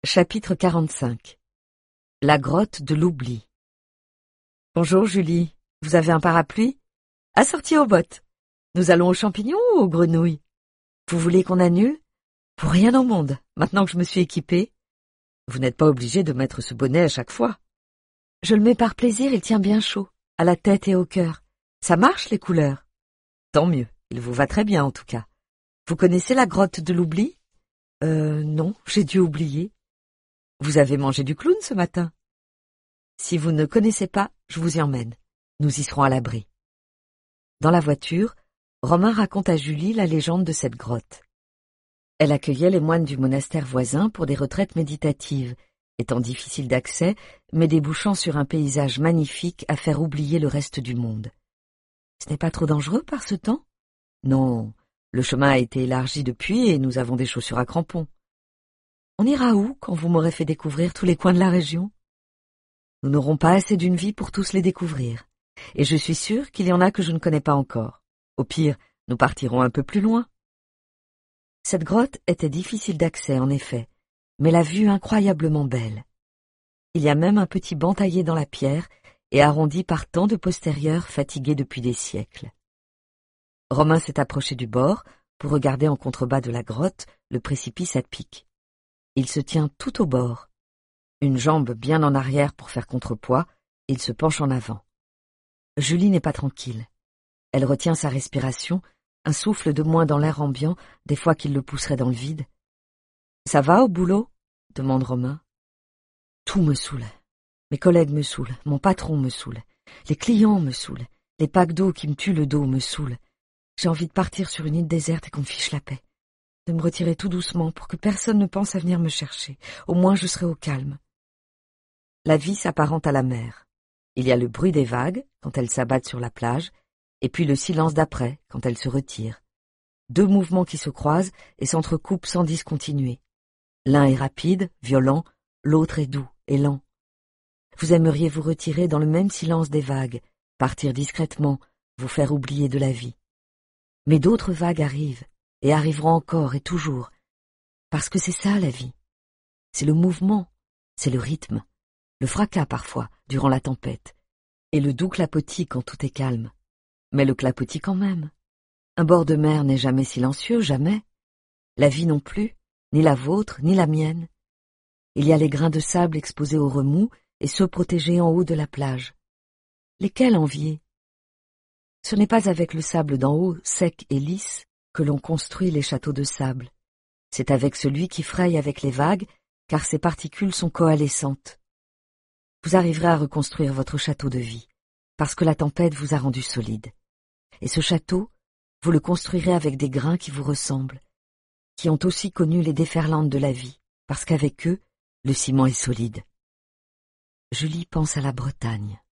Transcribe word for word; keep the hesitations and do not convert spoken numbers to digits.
Chapitre quarante-cinq. La grotte de l'oubli. Bonjour Julie, vous avez un parapluie? Assorti aux bottes. Nous allons aux champignons ou aux grenouilles? Vous voulez qu'on annule? Pour rien au monde, maintenant que je me suis équipée. Vous n'êtes pas obligé de mettre ce bonnet à chaque fois. Je le mets par plaisir, il tient bien chaud, à la tête et au cœur. Ça marche les couleurs? Tant mieux, il vous va très bien en tout cas. Vous connaissez la grotte de l'oubli? Euh, non, j'ai dû oublier. Vous avez mangé du clown ce matin? Si vous ne connaissez pas, je vous y emmène. Nous y serons à l'abri. Dans la voiture, Romain raconte à Julie la légende de cette grotte. Elle accueillait les moines du monastère voisin pour des retraites méditatives, étant difficile d'accès, mais débouchant sur un paysage magnifique à faire oublier le reste du monde. Ce n'est pas trop dangereux par ce temps? Non, le chemin a été élargi depuis et nous avons des chaussures à crampons. On ira où quand vous m'aurez fait découvrir tous les coins de la région? Nous n'aurons pas assez d'une vie pour tous les découvrir, et je suis sûre qu'il y en a que je ne connais pas encore. Au pire, nous partirons un peu plus loin. Cette grotte était difficile d'accès, en effet, mais la vue incroyablement belle. Il y a même un petit banc taillé dans la pierre et arrondi par tant de postérieurs fatigués depuis des siècles. Romain s'est approché du bord pour regarder en contrebas de la grotte le précipice à pic. Il se tient tout au bord. Une jambe bien en arrière pour faire contrepoids, il se penche en avant. Julie n'est pas tranquille. Elle retient sa respiration, un souffle de moins dans l'air ambiant, des fois qu'il le pousserait dans le vide. « Ça va au boulot ?» demande Romain. « Tout me saoule. Mes collègues me saoulent, mon patron me saoule, les clients me saoulent, les packs d'eau qui me tuent le dos me saoulent. J'ai envie de partir sur une île déserte et qu'on me fiche la paix. De me retirer tout doucement pour que personne ne pense à venir me chercher. Au moins je serai au calme. » La vie s'apparente à la mer. Il y a le bruit des vagues quand elles s'abattent sur la plage, et puis le silence d'après quand elles se retirent. Deux mouvements qui se croisent et s'entrecoupent sans discontinuer. L'un est rapide, violent, l'autre est doux et lent. Vous aimeriez vous retirer dans le même silence des vagues, partir discrètement, vous faire oublier de la vie. Mais d'autres vagues arrivent, et arriveront encore et toujours, parce que c'est ça la vie. C'est le mouvement, c'est le rythme, le fracas parfois, durant la tempête, et le doux clapotis quand tout est calme. Mais le clapotis quand même. Un bord de mer n'est jamais silencieux, jamais. La vie non plus, ni la vôtre, ni la mienne. Il y a les grains de sable exposés au remous et ceux protégés en haut de la plage. Lesquels envier? Ce n'est pas avec le sable d'en haut, sec et lisse, que l'on construit les châteaux de sable. C'est avec celui qui fraye avec les vagues, car ses particules sont coalescentes. Vous arriverez à reconstruire votre château de vie, parce que la tempête vous a rendu solide. Et ce château, vous le construirez avec des grains qui vous ressemblent, qui ont aussi connu les déferlantes de la vie, parce qu'avec eux, le ciment est solide. Julie pense à la Bretagne.